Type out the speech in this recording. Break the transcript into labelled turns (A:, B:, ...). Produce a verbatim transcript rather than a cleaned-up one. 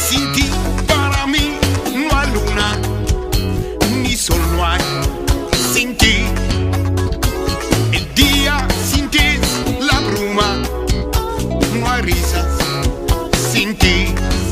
A: Sin ti para mí no hay luna, ni sol no hay. Sin ti, el día sin ti, la bruma, no hay risas. Sin ti.